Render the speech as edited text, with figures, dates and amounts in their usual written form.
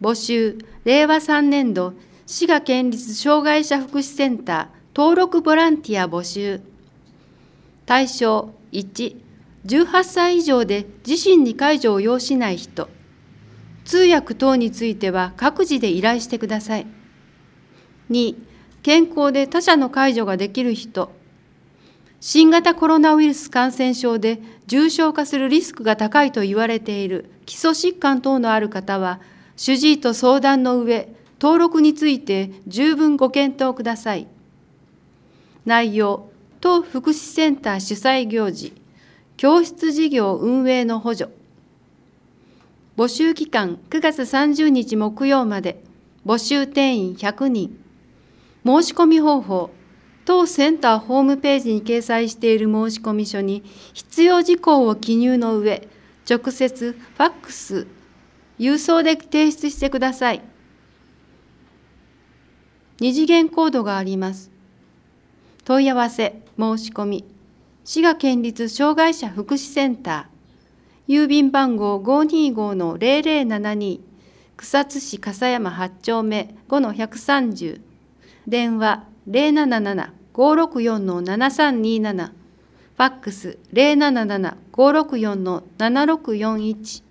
募集、令和3年度、滋賀県立障害者福祉センター登録ボランティア募集。対象1、18歳以上で自身に介助を要しない人。通訳等については各自で依頼してください。2、健康で他者の介助ができる人。新型コロナウイルス感染症で重症化するリスクが高いと言われている基礎疾患等のある方は、主治医と相談の上、登録について十分ご検討ください。内容、当福祉センター主催行事、教室事業運営の補助。募集期間9月30日木曜まで、募集定員100人。申し込み方法、当センターホームページに掲載している申込書に必要事項を記入の上、直接ファックス、郵送で提出してください。2次元コードがあります。問い合わせ、申し込み、滋賀県立障害者福祉センター、郵便番号 525-0072、草津市笠山8丁目 5-130、電話077-564-7327、ファックス077-564-7641。